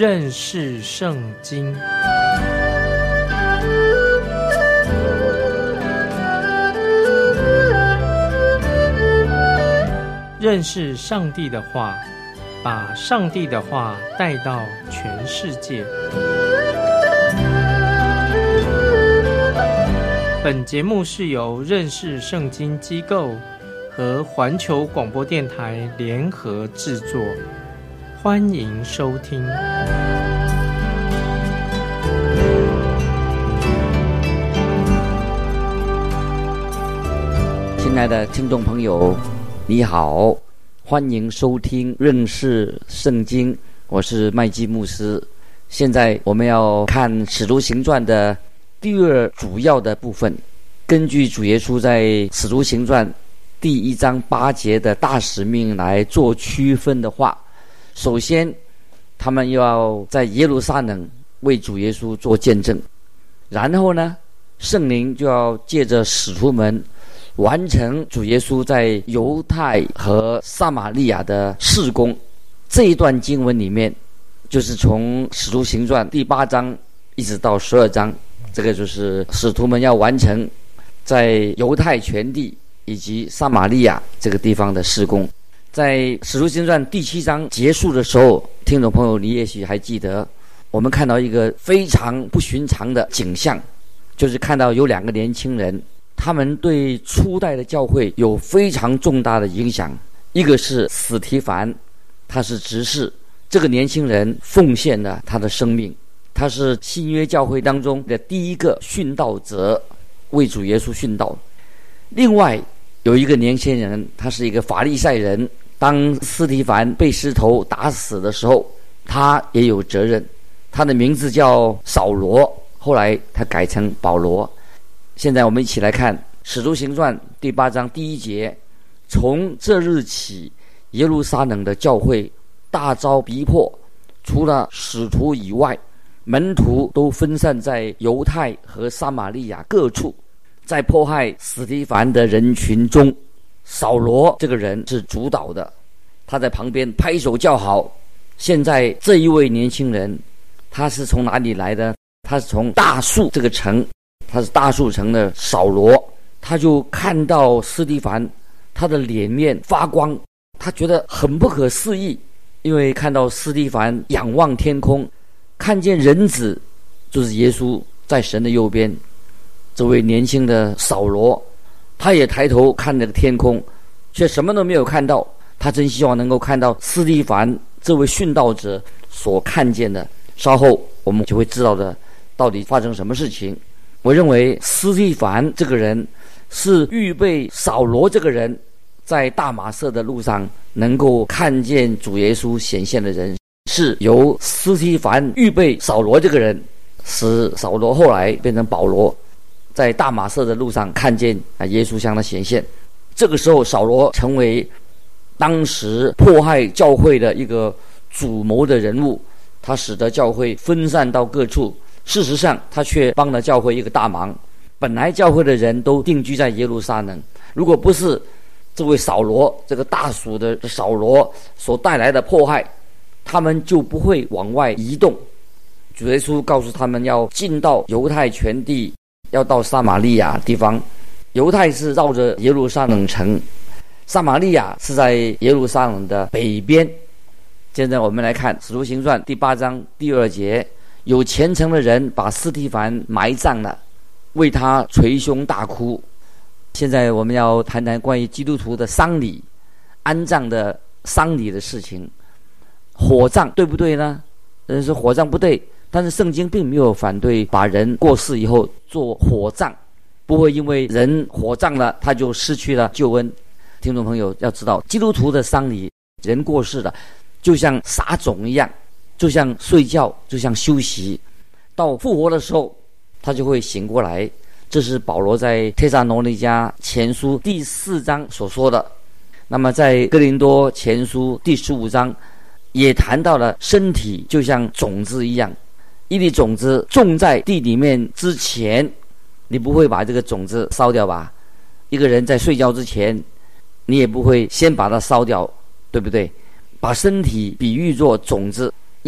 认识圣经。认识上帝的话，把上帝的话带到全世界。本节目是由认识圣经机构和环球广播电台联合制作，欢迎收听。 亲爱的听众朋友，你好，欢迎收听认识圣经，我是麦基牧师。现在我们要看《使徒行传》的第二主要的部分。根据主耶稣在《使徒行传》第1章8节的大使命来做区分的话，首先他们要在耶路撒冷为主耶稣做见证，然后呢，圣灵就要借着使徒们完成主耶稣在犹太和撒玛利亚的事工。这一段经文里面，就是从使徒行传第8章一直到12章，这个就是使徒们要完成在犹太全地以及撒玛利亚这个地方的事工。在使徒行传第7章结束的时候，听众朋友你也许还记得，我们看到一个非常不寻常的景象，就是看到有2个年轻人，他们对初代的教会有非常重大的影响。一个是司提反，他是执事，这个年轻人奉献了他的生命，他是新约教会当中的第一个殉道者，为主耶稣殉道。另外有一个年轻人，他是一个法利赛人，当司提反被石头打死的时候，他也有责任。他的名字叫扫罗，后来他改成保罗。现在我们一起来看《使徒行传》第8章第1节，从这日起，耶路撒冷的教会大遭逼迫，除了使徒以外，门徒都分散在犹太和撒玛利亚各处。在迫害司提反的人群中，扫罗这个人是主导的，他在旁边拍手叫好。现在这一位年轻人，他是从哪里来的？他是从大树这个城，他是大树城的扫罗。他就看到司提反，他的脸面发光，他觉得很不可思议，因为看到司提反仰望天空，看见人子就是耶稣在神的右边。这位年轻的扫罗，他也抬头看那个天空，却什么都没有看到。他真希望能够看到司提反这位殉道者所看见的。稍后我们就会知道的，到底发生什么事情。我认为司提反这个人是预备扫罗这个人在大马色的路上能够看见主耶稣显现的人，是由司提反预备扫罗这个人，使扫罗后来变成保罗，在大马色的路上看见耶稣向他显现。这个时候扫罗成为当时迫害教会的一个主谋的人物，他使得教会分散到各处。事实上他却帮了教会一个大忙，本来教会的人都定居在耶路撒冷，如果不是这位扫罗，这个大属的扫罗所带来的迫害，他们就不会往外移动。主耶稣告诉他们要进到犹太全地，要到撒玛利亚地方。犹太是绕着耶路撒冷城，撒玛利亚是在耶路撒冷的北边。现在我们来看《使徒行传》第8章第2节，有虔诚的人把司提反埋葬了，为他捶胸大哭。现在我们要谈谈关于基督徒的丧礼，安葬的丧礼的事情。火葬对不对呢？有人说火葬不对，但是圣经并没有反对把人过世以后做火葬，不会因为人火葬了他就失去了救恩。听众朋友要知道，基督徒的丧礼，人过世了就像撒种一样，就像睡觉，就像休息，到复活的时候他就会醒过来。这是保罗在帖撒罗尼迦前书第4章所说的。那么在哥林多前书第15章也谈到了身体就像种子一样，一粒种子种在地里面之前，你不会把这个种子烧掉吧？一个人在睡觉之前，你也不会先把它烧掉，对不对？把身体比喻作种子一样，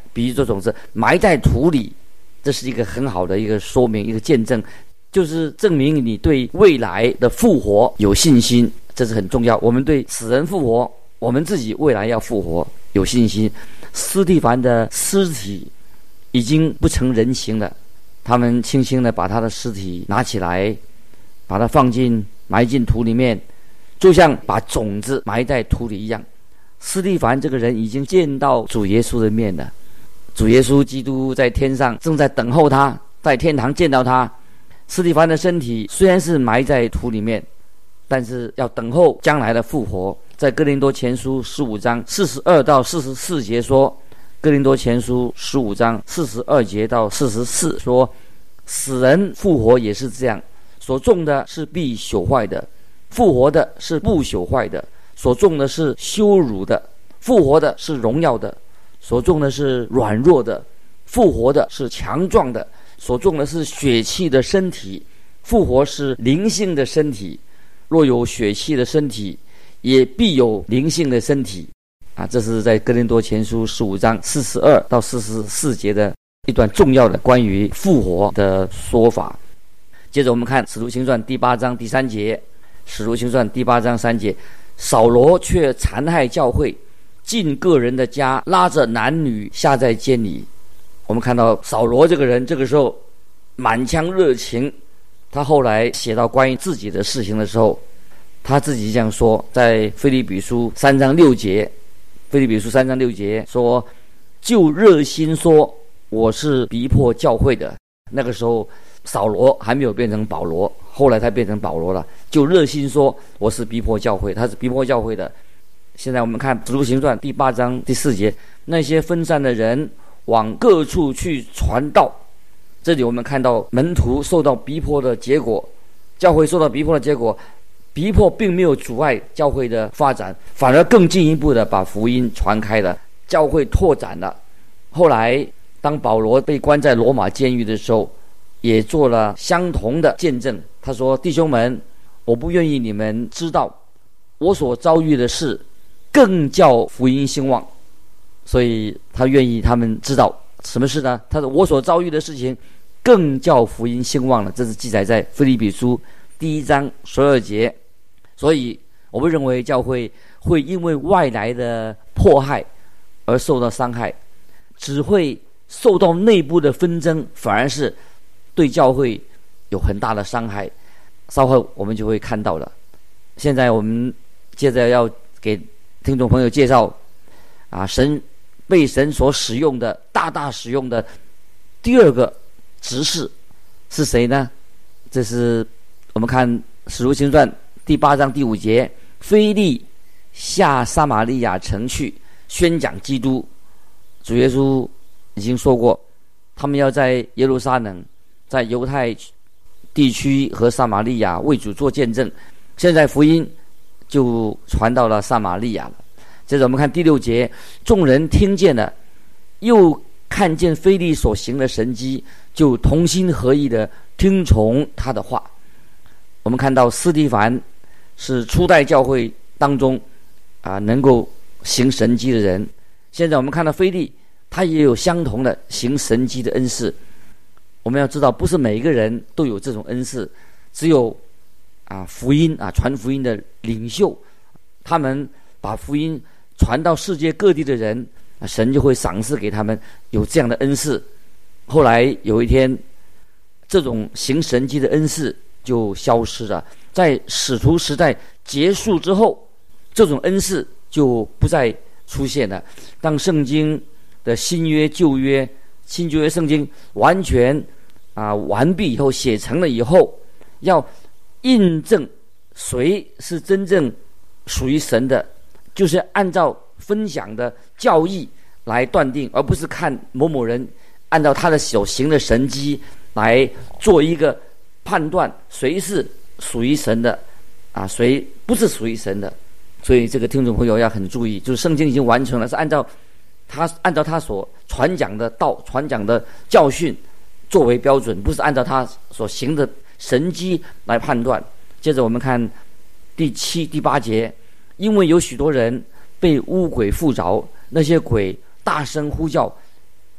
比喻做种子埋在土里，这是一个很好的一个说明，一个见证，就是证明你对未来的复活有信心，这是很重要。我们对死人复活，我们自己未来要复活有信心。司提反的尸体已经不成人形了，他们轻轻地把他的尸体拿起来，把它埋进土里面，就像把种子埋在土里一样。司提反这个人已经见到主耶稣的面了，主耶稣基督在天上正在等候他，在天堂见到他。司提反的身体虽然是埋在土里面，但是要等候将来的复活。在哥林多前书15章42到44节说，哥林多前书15章42节到44说，死人复活也是这样，所种的是必朽坏的，复活的是不朽坏的；所种的是羞辱的，复活的是荣耀的；所种的是软弱的，复活的是强壮的；所种的是血气的身体，复活是灵性的身体。若有血气的身体，也必有灵性的身体。这是在哥林多前书15章42到44节的一段重要的关于复活的说法。接着我们看使徒行传第8章第3节，使徒行传第8章3节，扫罗却残害教会，进个人的家，拉着男女下在监里。我们看到扫罗这个人这个时候满腔热情，他后来写到关于自己的事情的时候，他自己这样说，在腓立比书3章6节，腓立比书3章6节说，就热心说我是逼迫教会的。那个时候扫罗还没有变成保罗，后来他变成保罗了，就热心说我是逼迫教会，他是逼迫教会的。现在我们看使徒行传第8章第4节，那些分散的人往各处去传道。这里我们看到门徒受到逼迫的结果，教会受到逼迫的结果，逼迫并没有阻碍教会的发展，反而更进一步的把福音传开了，教会拓展了。后来当保罗被关在罗马监狱的时候，也做了相同的见证。他说，弟兄们，我不愿意你们知道我所遭遇的事更叫福音兴旺。所以他愿意他们知道什么事呢？他说我所遭遇的事情更叫福音兴旺了，这是记载在腓立比书第1章12节。所以我不认为教会会因为外来的迫害而受到伤害，只会受到内部的纷争，反而是对教会有很大的伤害。稍后我们就会看到了。现在我们接着要给听众朋友介绍被神所使用的大使用的第二个执事是谁呢？这是我们看使徒行传第8章第5节，腓利下撒玛利亚城去宣讲基督。主耶稣已经说过，他们要在耶路撒冷，在犹太地区和撒玛利亚为主做见证。现在福音就传到了撒玛利亚了。接着我们看第6节，众人听见了，又看见腓利所行的神迹，就同心合意的听从他的话。我们看到司提反是初代教会当中能够行神迹的人。现在我们看到腓利，他也有相同的行神迹的恩赐。我们要知道，不是每一个人都有这种恩赐，只有福音传福音的领袖，他们把福音传到世界各地的人，神就会赏赐给他们有这样的恩赐。后来有一天，这种行神迹的恩赐就消失了。在使徒时代结束之后，这种恩赐就不再出现了。当圣经的新约旧约圣经完全完毕以后，写成了以后，要印证谁是真正属于神的，就是按照分享的教义来断定，而不是看某某人按照他的所行的神迹来做一个判断，谁是属于神的谁不是属于神的。所以这个听众朋友要很注意，就是圣经已经完成了，是按照他所传讲的道、传讲的教训作为标准，不是按照他所行的神迹来判断。接着我们看第7、第8节，因为有许多人被污鬼附着，那些鬼大声呼叫，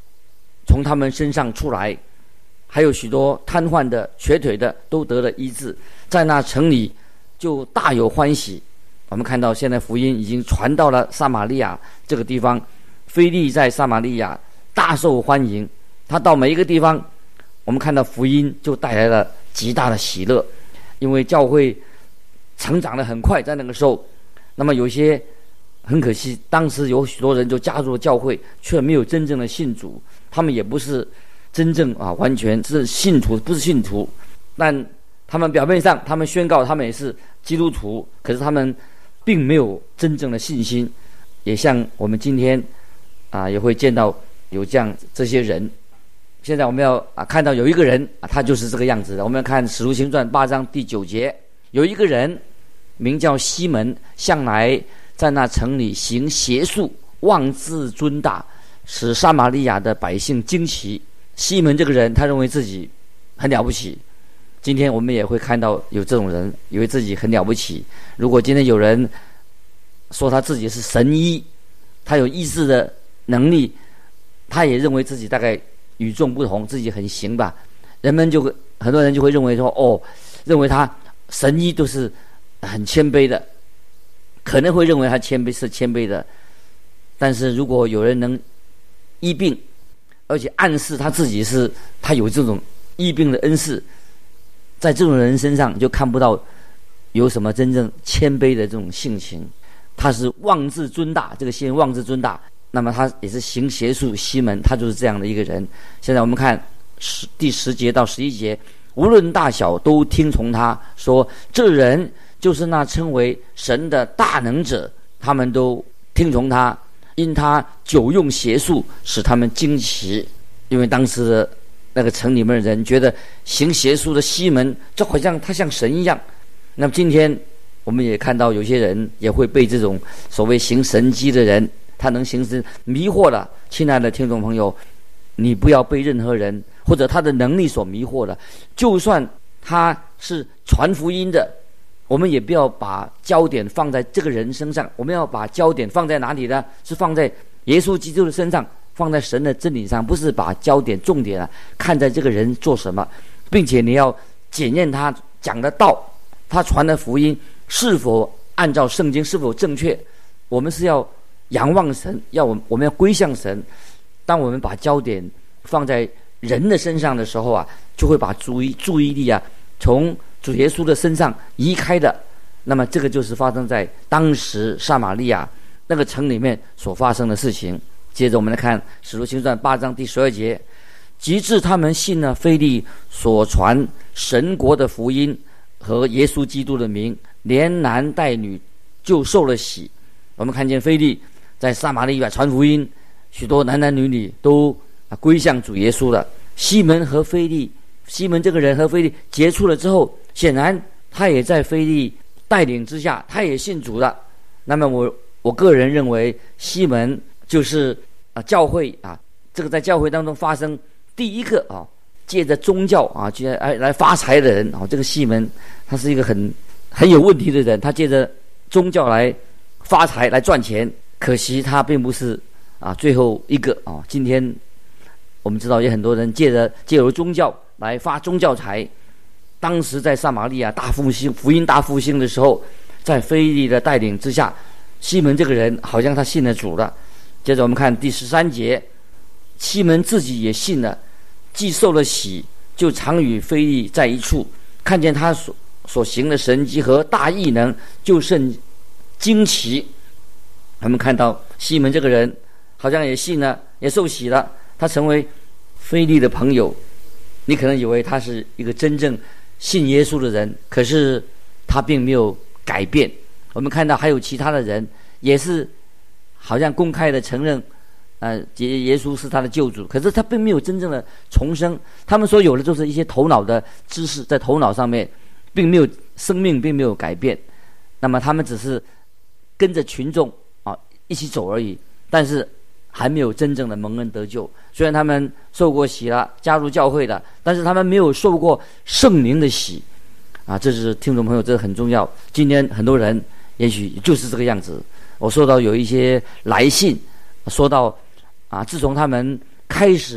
从他们身上出来，还有许多瘫痪的、瘸腿的都得了医治，在那城里就大有欢喜。我们看到现在福音已经传到了撒玛利亚这个地方，腓利在撒玛利亚大受欢迎，他到每一个地方，我们看到福音就带来了极大的喜乐，因为教会成长得很快，在那个时候，那么有些很可惜，当时有许多人就加入了教会，却没有真正的信主，他们也不是真正完全是信徒，不是信徒，但他们表面上他们宣告他们也是基督徒，可是他们并没有真正的信心，也像我们今天也会见到有这些人。现在我们要看到有一个人他就是这个样子的。我们要看使徒行传8章第9节，有一个人名叫西门，向来在那城里行邪术，妄自尊大，使撒玛利亚的百姓惊奇。西门这个人他认为自己很了不起，今天我们也会看到有这种人以为自己很了不起。如果今天有人说他自己是神医，他有医治的能力，他也认为自己大概与众不同，自己很行吧。很多人就会认为说，认为他神医都是很谦卑的，可能会认为他谦卑的。但是如果有人能医病，而且暗示他有这种医病的恩赐，在这种人身上就看不到有什么真正谦卑的这种性情。他是妄自尊大，这个西门妄自尊大，那么他也是行邪术。西门他就是这样的一个人。现在我们看第10节到11节，无论大小都听从他，说这人就是那称为神的大能者，他们都听从他，因他久用邪术，使他们惊奇。因为当时的那个城里面的人觉得行邪术的西门就好像他像神一样。那么今天我们也看到有些人也会被这种所谓行神迹的人，他能行神迷惑了。亲爱的听众朋友，你不要被任何人或者他的能力所迷惑了。就算他是传福音的，我们也不要把焦点放在这个人身上，我们要把焦点放在哪里呢？是放在耶稣基督的身上，放在神的真理上，不是把焦点重点看在这个人做什么，并且你要检验他讲的道，他传的福音是否按照圣经，是否正确。我们是要仰望神，我们要归向神。当我们把焦点放在人的身上的时候就会把注意力从主耶稣的身上移开的。那么这个就是发生在当时撒玛利亚那个城里面所发生的事情。接着我们来看使徒行传8章第12节，及至他们信了腓利所传神国的福音和耶稣基督的名，连男带女就受了洗。我们看见腓利在撒玛利亚传福音，许多男男女女都归向主耶稣了。西门这个人和腓利接触了之后，显然他也在腓利带领之下，他也信主了。那么我个人认为，西门就是教会这个在教会当中发生第一个借着宗教来发财的人这个西门他是一个很有问题的人，他借着宗教来发财来赚钱。可惜他并不是最后一个今天我们知道有很多人借由宗教来发宗教财。当时在撒玛利亚大复兴，福音大复兴的时候，在腓利的带领之下，西门这个人好像他信了主了。接着我们看第13节，西门自己也信了，既受了洗，就常与腓利在一处，看见他所行的神迹和大异能，就甚惊奇。我们看到西门这个人好像也信了，也受洗了，他成为腓利的朋友。你可能以为他是一个真正信耶稣的人，可是他并没有改变。我们看到还有其他的人也是好像公开的承认耶稣是他的救主，可是他并没有真正的重生。他们所有的就是一些头脑的知识，在头脑上面并没有生命，并没有改变。那么他们只是跟着群众一起走而已，但是还没有真正的蒙恩得救。虽然他们受过洗了，加入教会了，但是他们没有受过圣灵的洗这是听众朋友，这很重要。今天很多人也许就是这个样子。我收到有一些来信，说到自从他们开始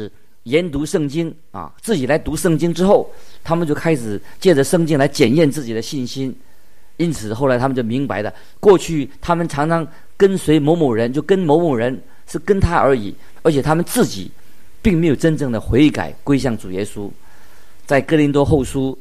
研读圣经自己来读圣经之后，他们就开始借着圣经来检验自己的信心。因此后来他们就明白了，过去他们常常跟随某某人，就跟某某人是跟他而已，而且他们自己并没有真正的悔改归向主耶稣。在哥林多后书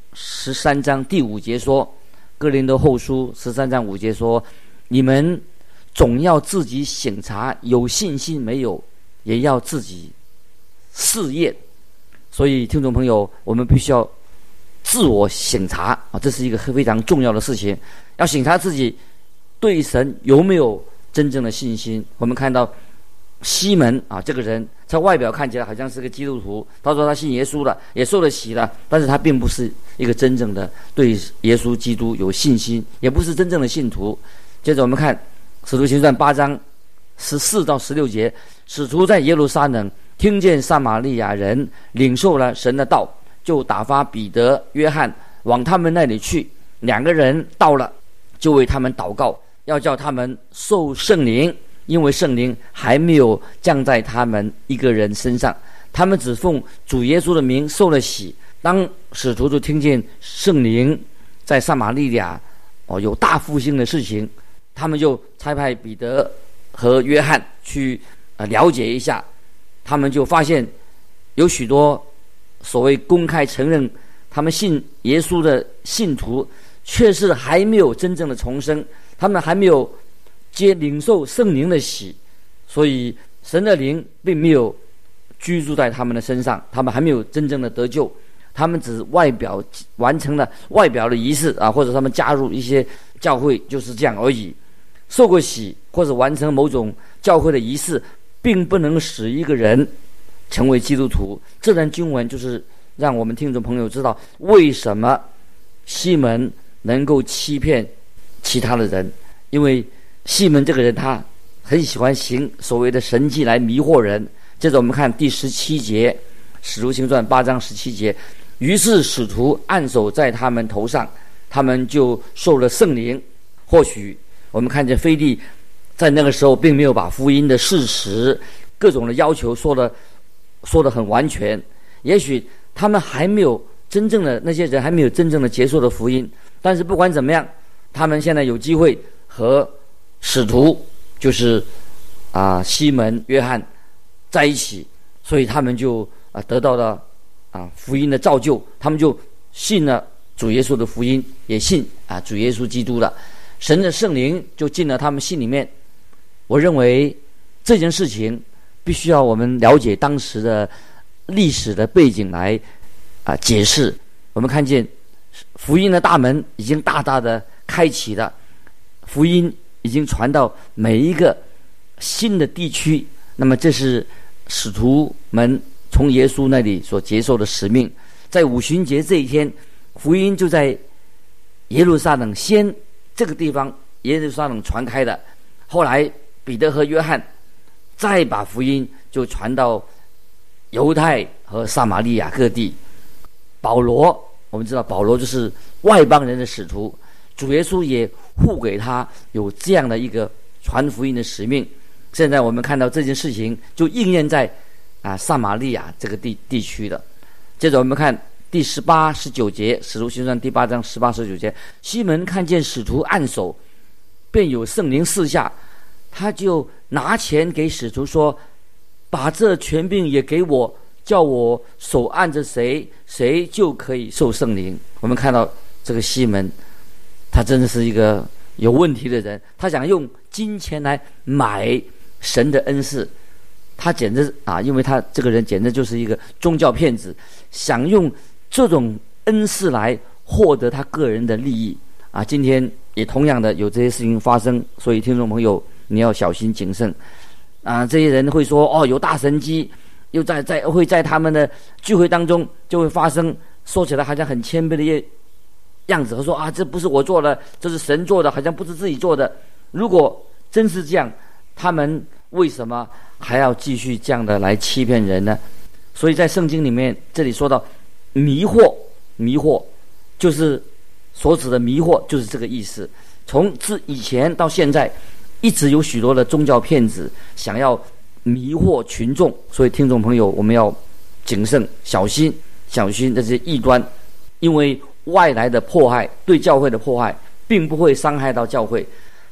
13章第5节说，哥林多后书13章5节说，你们总要自己省察有信心没有，也要自己试验。所以听众朋友，我们必须要自我省察这是一个非常重要的事情，要省察自己对神有没有真正的信心。我们看到西门这个人在外表看起来好像是个基督徒，他说他信耶稣了，也受了洗了，但是他并不是一个真正的对耶稣基督有信心，也不是真正的信徒。接着我们看使徒行传8章14到16节，使徒在耶路撒冷听见撒玛利亚人领受了神的道，就打发彼得、约翰往他们那里去。2个人到了，就为他们祷告，要叫他们受圣灵，因为圣灵还没有降在他们一个人身上，他们只奉主耶稣的名受了洗。当使徒就听见圣灵在撒玛利亚有大复兴的事情，他们就差派彼得和约翰去了解一下。他们就发现有许多所谓公开承认他们信耶稣的信徒，却是还没有真正的重生，他们还没有领受圣灵的洗，所以神的灵并没有居住在他们的身上，他们还没有真正的得救，他们只外表完成了外表的仪式或者他们加入一些教会，就是这样而已。受过洗或者完成某种教会的仪式，并不能使一个人成为基督徒。这段经文就是让我们听众朋友知道为什么西门能够欺骗其他的人，因为西门这个人他很喜欢行所谓的神迹来迷惑人。接着我们看第17节，使徒行传8章17节，于是使徒按手在他们头上，他们就受了圣灵。或许我们看见腓利在那个时候并没有把福音的事实各种的要求说得很完全，也许他们还没有真正的，那些人还没有真正的接受的福音，但是不管怎么样，他们现在有机会和使徒就是西门、约翰在一起，所以他们就得到了福音的造就，他们就信了主耶稣的福音，也信主耶稣基督了，神的圣灵就进了他们心里面。我认为这件事情必须要我们了解当时的历史的背景来解释。我们看见福音的大门已经大大的开启了，福音已经传到每一个新的地区，那么这是使徒们从耶稣那里所接受的使命。在五旬节这一天，福音就在耶路撒冷先这个地方耶路撒冷传开的，后来彼得和约翰再把福音就传到犹太和撒玛利亚各地。保罗，我们知道保罗就是外邦人的使徒，主耶稣也护给他有这样的一个传福音的使命。现在我们看到这件事情就应验在撒玛利亚这个地区的。接着我们看第18、19节，使徒行传第8章18、19节，西门看见使徒按手，便有圣灵赐下，他就拿钱给使徒说，把这权柄也给我，叫我手按着谁，谁就可以受圣灵。我们看到这个西门，他真的是一个有问题的人，他想用金钱来买神的恩赐，他简直因为他这个人简直就是一个宗教骗子，想用这种恩赐来获得他个人的利益今天也同样的有这些事情发生，所以听众朋友你要小心谨慎这些人会说有大神迹，又会在他们的聚会当中就会发生，说起来好像很谦卑的样子，他说这不是我做的，这是神做的，好像不是自己做的。如果真是这样，他们为什么还要继续这样的来欺骗人呢？所以在圣经里面这里说到迷惑就是所指的迷惑就是这个意思。从以前到现在一直有许多的宗教骗子想要迷惑群众，所以听众朋友我们要谨慎，小心这些异端，因为外来的迫害对教会的迫害并不会伤害到教会，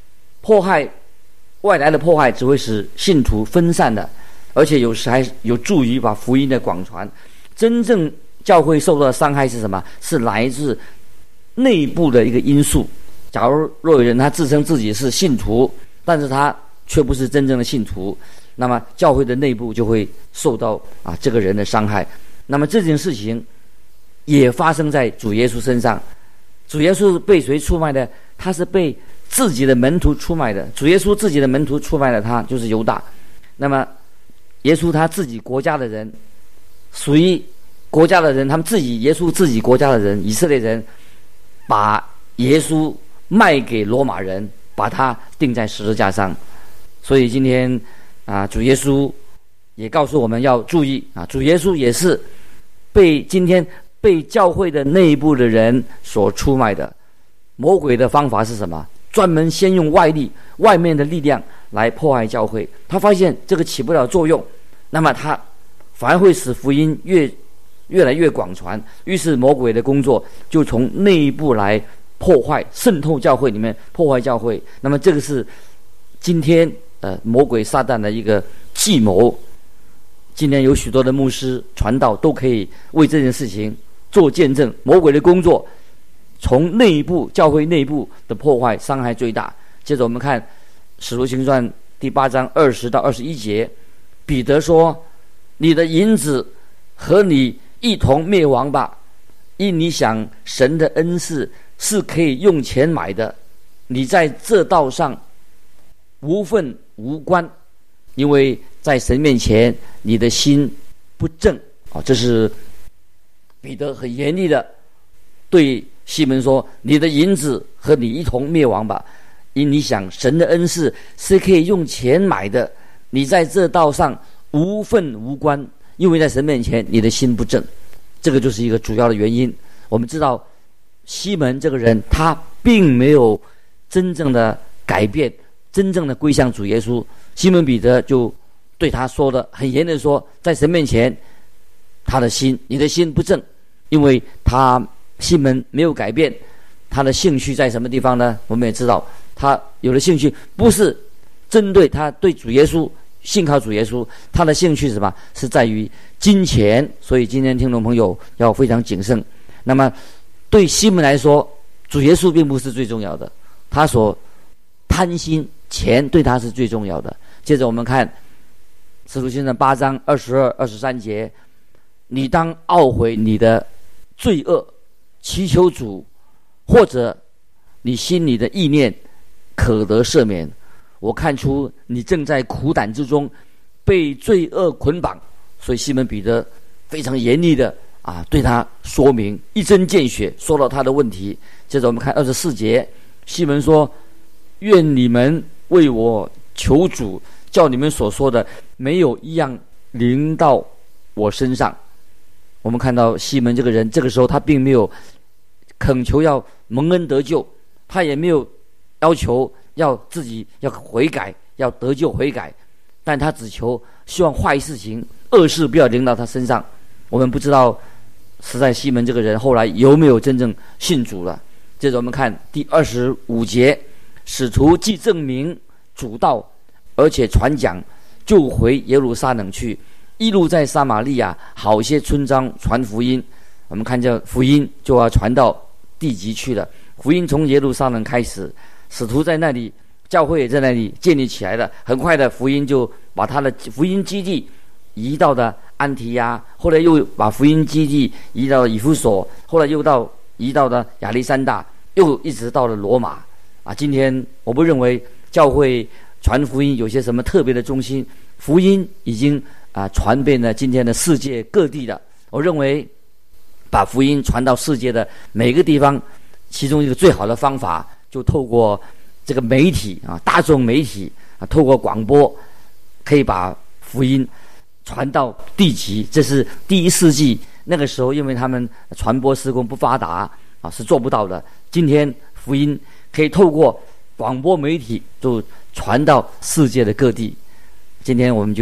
外来的迫害只会使信徒分散的，而且有时还有助于把福音的广传。真正教会受到的伤害是什么？是来自内部的一个因素。假如若有人他自称自己是信徒，但是他却不是真正的信徒，那么教会的内部就会受到这个人的伤害。那么这件事情也发生在主耶稣身上。主耶稣被谁出卖的？他是被自己的门徒出卖的。主耶稣自己的门徒出卖了他，就是犹大。那么耶稣他自己国家的人，属于国家的人，他们耶稣自己国家的人，以色列人把耶稣卖给罗马人，把他钉在十字架上。所以今天主耶稣也告诉我们要注意主耶稣也是今天被教会的内部的人所出卖的。魔鬼的方法是什么？专门先用外面的力量来迫害教会。他发现这个起不了作用，那么他反而会使福音越来越广传。于是魔鬼的工作就从内部来破坏，渗透教会里面，破坏教会。那么这个是今天魔鬼撒旦的一个计谋。今天有许多的牧师传道都可以为这件事情做见证。魔鬼的工作从内部，教会内部的破坏伤害最大。接着我们看使徒行传第8章20到21节，彼得说：你的银子和你一同灭亡吧，因你想神的恩赐是可以用钱买的，你在这道上无份无关，因为在神面前你的心不正。这是彼得很严厉的对西门说：你的银子和你一同灭亡吧，因你想神的恩赐是可以用钱买的，你在这道上无份无关，因为在神面前你的心不正。这个就是一个主要的原因。我们知道西门这个人他并没有真正的改变，真正的归向主耶稣。西门彼得就对他说的很严的说，在神面前你的心不正，因为西门没有改变。他的兴趣在什么地方呢？我们也知道他有的兴趣不是针对他对主耶稣信靠主耶稣，他的兴趣是什么？是在于金钱。所以今天听众朋友要非常谨慎。那么对西门来说，主耶稣并不是最重要的，他所贪心钱对他是最重要的。接着我们看使徒行传8章22、23节，你当懊悔你的罪恶，祈求主，或者你心里的意念可得赦免。我看出你正在苦胆之中，被罪恶捆绑。所以西门彼得非常严厉的对他说明，一针见血说到他的问题。接着我们看24节，西门说：愿你们为我求主，叫你们所说的没有一样临到我身上。我们看到西门这个人，这个时候他并没有恳求要蒙恩得救，他也没有要求要自己要悔改，要得救悔改，但他只求希望坏事情恶事不要临到他身上。我们不知道实在西门这个人后来有没有真正信主了。接着我们看第25节，使徒既证明主道，而且传讲，就回耶路撒冷去，一路在撒玛利亚好些村庄传福音。我们看这福音就要传到地极去了。福音从耶路撒冷开始，使徒在那里，教会也在那里建立起来了。很快的福音就把他的福音基地移到了安提亚，后来又把福音基地移到了以弗所，后来又移到了亚历山大，又一直到了罗马。今天我不认为教会传福音有些什么特别的中心，福音已经传遍了今天的世界各地了。我认为把福音传到世界的每个地方，其中一个最好的方法就透过这个媒体大众媒体透过广播，可以把福音传到地极。这是第1世纪那个时候，因为他们传播施工不发达是做不到的。今天福音可以透过广播媒体就传到世界的各地。今天我们就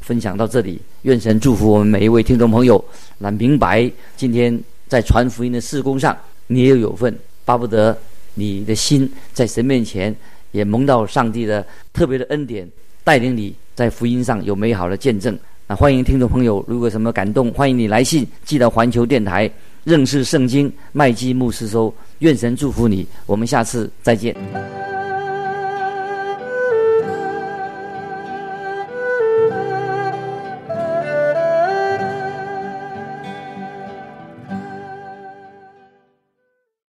分享到这里，愿神祝福我们每一位听众朋友，来明白今天在传福音的事工上你也有份，巴不得你的心在神面前也蒙到上帝的特别的恩典，带领你在福音上有美好的见证。欢迎听众朋友，如果有什么感动，欢迎你来信寄到环球电台认识圣经麦基牧师收。愿神祝福你，我们下次再见。